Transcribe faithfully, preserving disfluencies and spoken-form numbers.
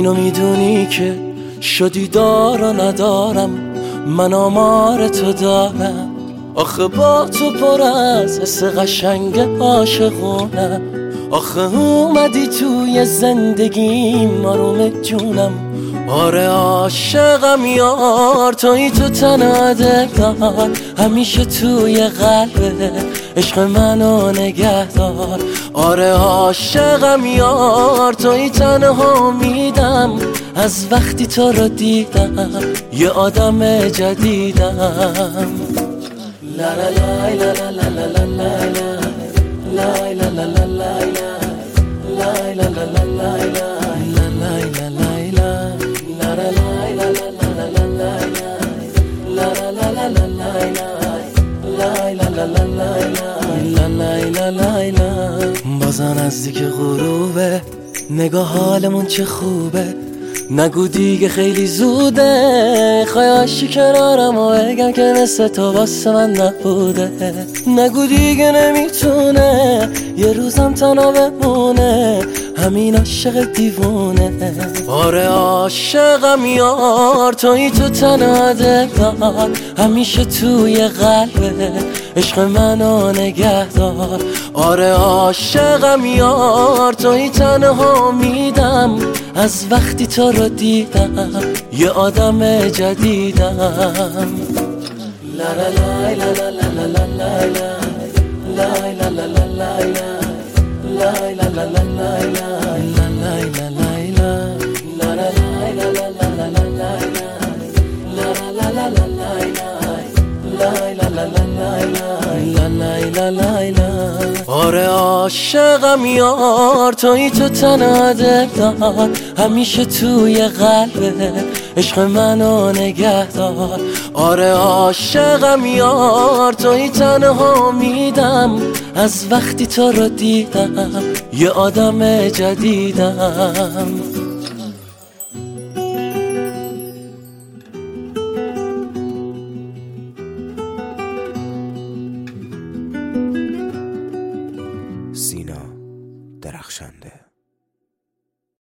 اینو میدونی که شدی دار و ندارم، من آمار تو دارم. آخه با تو پر از حس قشنگ عاشقونم. آخه اومدی توی زندگیم آروم جونم. آره عاشقم یار، توی تو تنها دلدار، همیشه توی قلبه عشق منو نگهدار. آره عاشقم یار، توی تنها میدم، از وقتی تو رو دیدم یه آدم جدیدم. لا لا لا لا لا لا لا لا لا لا لا لا لا لا لا بازا نزدیک غروبه، نگاه حالمون چه خوبه. نگو دیگه خیلی زوده، خواهشی کنارم و بگم که مثل تو واسه من نبوده. نگو دیگه نمیتونه یه روزم تنها بمونه، همین عاشق دیوونه. آره عاشقم یار، توی تو تنها دلدار، همیشه توی قلبه عشق منو نگهدار. آره عاشقم یار، توی تنها میدم، از وقتی تو رو دیدم یه آدم جدیدم. لا لا لا لا لا لا لا لا لا لا لا آره عاشقم یار، توی تو تنها دلدار، همیشه توی قلبه عشق منو نگهدار. آره عاشقم یار، توی تنها میدم، از وقتی تو رو دیدم یه آدم جدیدم. سینا درخشنده.